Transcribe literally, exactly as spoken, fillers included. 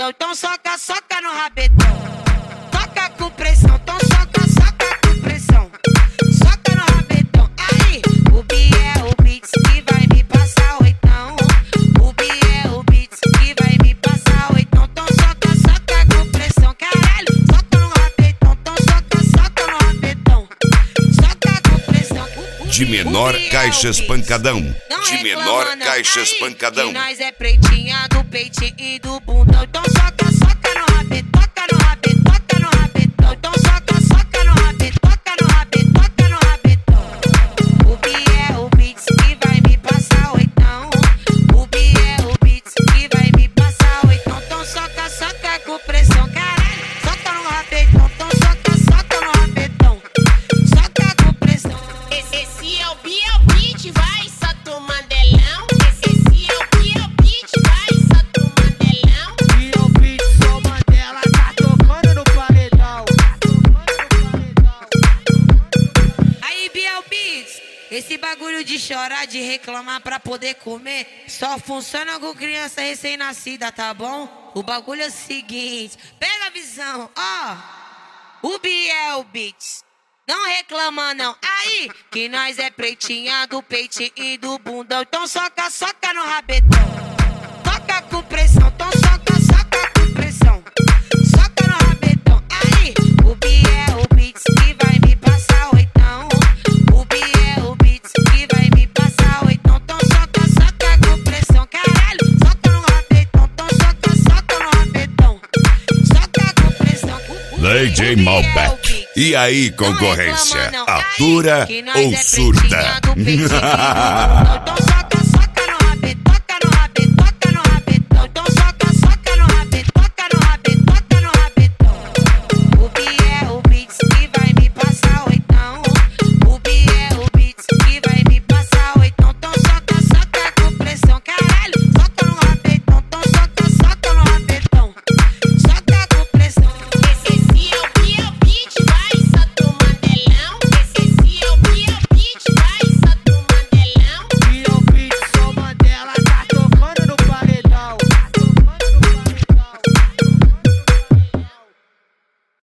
bundão, então soca, soca no rabetão. Toca com pressão, então soca, soca com pressão. Soca no rabetão, aí o Biel Beats que vai me passar oitão. O Biel Beats que vai me passar oitão. Então soca, soca com pressão, caralho. Soca no rabetão, então soca, soca no rabetão. Soca com pressão. De menor caixa espancadão. De menor caixa espancadão. Nós é pretinha do peitinho e do bundão. Então soca, soca no rabetão, toca no rabetão, toca no rabetão. Então soca, soca no rabetão, toca no rabetão, toca no rabetão. O Biel Beats que vai me passar oitão. O Biel Beats que vai me passar oitão. Então soca, soca com pressão, caralho. Soca no rabetão, então soca, soca no rabetão. Soca com pressão. Esse, esse é o Biel Beats, vai, solta o Mandelão. Esse, esse é o Biel Beats, vai, solta o Mandelão. Biel Beats, sou Mandela, tá tocando no paredão. Aí, Biel Beats, esse bagulho de chorar, de reclamar pra poder comer, só funciona com criança recém-nascida, tá bom? O bagulho é o seguinte, pega a visão, ó. O Biel Beats, não reclama não. Aí, que nós é pretinha do peitinho e do bundão. Então soca, soca no rabetão. Toca com pressão, então soca, soca com pressão. Soca no rabetão. Aí, o Biel Beats que vai me passar oitão. O Biel Beats que vai me passar oitão. Então soca, soca com pressão, caralho. Soca no rabetão, então soca, soca no rabetão. Soca com pressão. D J Malbec. E aí, concorrência? Atura ou surta?